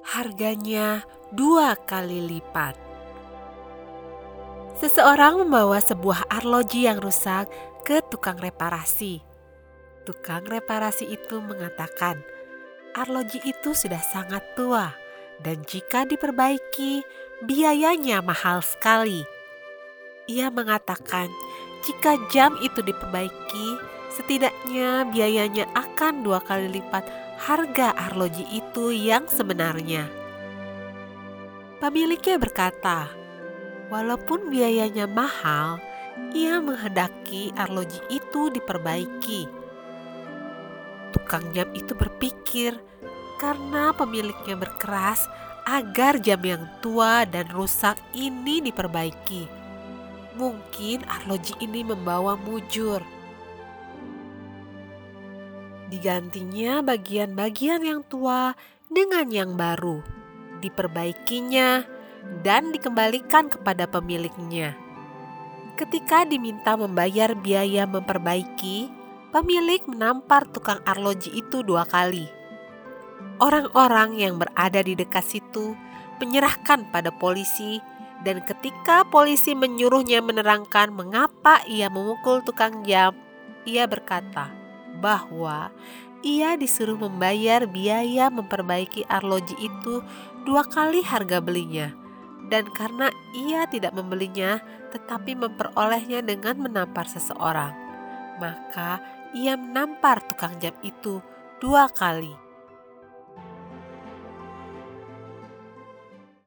harganya 2 kali lipat. Seseorang membawa sebuah arloji yang rusak ke tukang reparasi. Tukang reparasi itu mengatakan, arloji itu sudah sangat tua dan jika diperbaiki, biayanya mahal sekali. Ia mengatakan, jika jam itu diperbaiki, setidaknya biayanya akan 2 kali lipat harga arloji itu yang sebenarnya. Pemiliknya berkata, walaupun biayanya mahal, ia menghendaki arloji itu diperbaiki. Tukang jam itu berpikir, karena pemiliknya berkeras agar jam yang tua dan rusak ini diperbaiki, mungkin arloji ini membawa mujur. Digantinya bagian-bagian yang tua dengan yang baru, diperbaikinya dan dikembalikan kepada pemiliknya. Ketika diminta membayar biaya memperbaiki, pemilik menampar tukang arloji itu 2 kali. Orang-orang yang berada di dekat situ menyerahkan pada polisi, dan ketika polisi menyuruhnya menerangkan mengapa ia memukul tukang jam, ia berkata bahwa ia disuruh membayar biaya memperbaiki arloji itu 2 kali harga belinya, dan karena ia tidak membelinya tetapi memperolehnya dengan menampar seseorang, maka ia menampar tukang jam itu 2 kali.